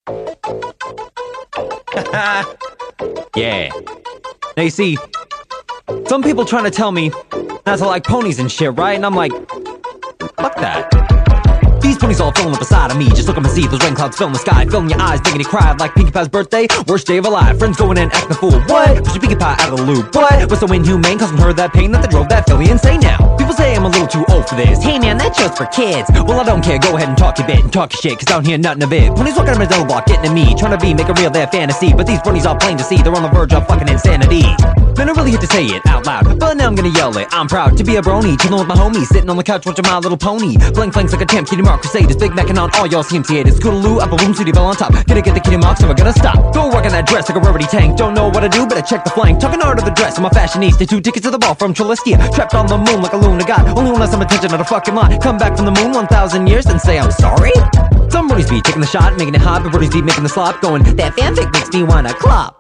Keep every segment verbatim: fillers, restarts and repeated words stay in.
Yeah. Now you see, some people trying to tell me not to like ponies and shit, right? And I'm like, fuck that. These ponies all filling up inside of me. Just look up and see those rain clouds filling the sky, filling your eyes, making you cry like Pinkie Pie's birthday. Worst day of her life. Friends going in acting a fool. What? Push your Pinkie Pie out of the loop. What? Was so inhumane, causing her that pain that they drove that filly insane now. People say I'm a little too old for this. Hey man, that show's for kids. Well, I don't care. Go ahead and talk your bit and talk your shit, cause I don't hear nothing of it. Ponies walking on my double block, getting at me, trying to be, make it real, their fantasy. But these ponies are plain to see, they're on the verge of fucking insanity. Man, I really hate to say it out loud, but now I'm gonna yell it. I'm proud to be a brony, chillin' with my homies, sitting on the couch watching My Little Pony. Blank flanks like a champ, Kitty Mark Crusaders, Big Mac and on all y'all C M C haters. Scootaloo, Apple Boom, City Bell on top. Gonna get the Kitty Mark, so we're gonna stop. Go work on that dress like a rubbery tank. Don't know what to do, but I check the flank. Talking art of the dress, I'm a fashionista. Two tickets to the ball from Trilistia. Trapped on the moon like a loon of God. Only one less some attention at a fucking lot. Come back from the moon one thousand years and say I'm sorry? Some brodies be taking the shot, making it hot, but brodies be making the slop. Going, that fanfic makes me wanna clap.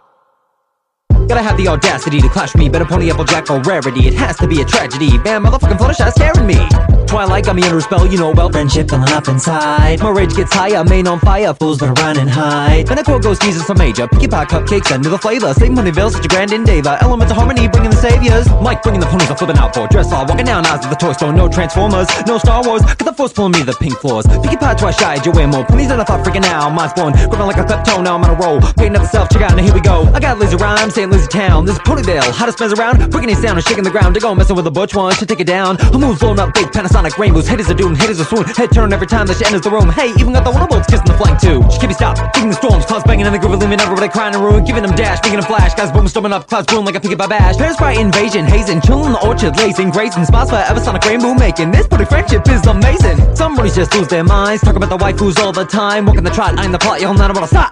Gotta have the audacity to clash me, better pony Applejack or rarity. It has to be a tragedy. Man, motherfucking Fluttershy staring me. Twilight got me under a spell, you know well. Friendship filling up inside. My rage gets higher, main on fire. Fools better run and hide. Then a quote goes Jesus some major. Pinkie Pie cupcakes under the flavor. Same Ponyville, such a grand endeavor. Elements of harmony, bringing the saviors. Mike bringing the ponies, I'm flipping out for dress all. Walking down aisles of the toy store. No Transformers, no Star Wars. Got the force pulling me to the pink floors. Pinkie Pie twice shy, you wear more ponies than I thought freaking out. Mine's born, gripping like a klepto, now I'm on a roll. Painting up the self, check out, and here we go. I got lazy rhymes, saying lazy town. This is Ponyville, hottest mess around. Breaking it down and shaking the ground. They go messing with the butch ones to take it down. Her moves blowing up big Panasonic rainbows. Haters are doom, haters are swoon. Head turn every time that she enters the room. Hey, even got the Wonderbolts kissing the flank too. She can't be stopped, digging the storms. Clouds banging in the groove, leaving everybody crying and ruin. Giving them dash, making them flash. Guys booming, storming up, clouds boom like a Pinkie Pie bash. Paris Bright invasion, hazing, chilling in the orchard, lazing, grazing spots forever. Sonic rainbow making. This pretty friendship is amazing. Some brodies just lose their minds, talk about the waifus all the time. Walking the trot, eyeing the plot, y'all not about to stop.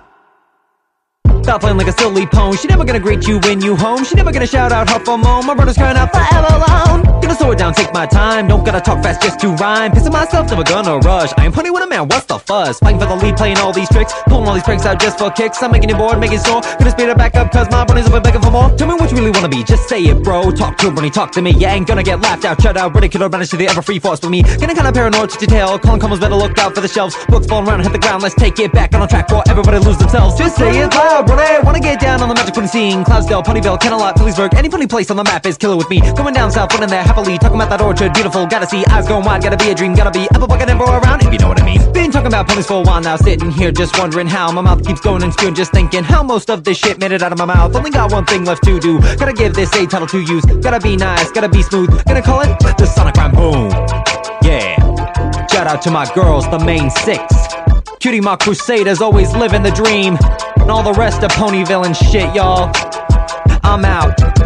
Stop playing like a silly pone. She never gonna greet you when you home. She never gonna shout out huff or moan. My brother's crying out forever alone. Gonna slow it down, take my time. Don't gotta talk fast just to rhyme. Pissing myself, never gonna rush. I am Pony with a man, what's the fuss? Fighting for the lead, playing all these tricks. Pulling all these pranks out just for kicks. I'm making you bored, making sore. Gonna speed it back up cause my bunnies over begging for more. Tell me what you really wanna be, just say it bro. Talk to a bunny, talk to me. You ain't gonna get laughed out, shut out, ridiculed, managed to the ever free force with me. Getting kinda paranoid to detail. Calling combos, better look out for the shelves. Books falling around, hit the ground, let's take it back on track for everybody lose themselves. Just say it loud, brother. Wanna get down on the magic pony scene. Cloudsdale, Ponyville, Kennelot, Phillipsburg. Any pony place on the map is killer with me. Going down south, running there happily. Talking about that orchard, beautiful, gotta see. Eyes going wide, gotta be a dream, gotta be apple bucket and roll around, if you know what I mean. Been talking about ponies for a while now, sitting here just wondering how. My mouth keeps going and spewing, just thinking how most of this shit made it out of my mouth. Only got one thing left to do. Gotta give this a title to use. Gotta be nice, gotta be smooth. Gonna call it the Sonic Rhyme Boom. Yeah. Shout out to my girls, the main six. Cutie Mark Crusaders, always living the dream. And all the rest of Ponyville and shit, y'all. I'm out.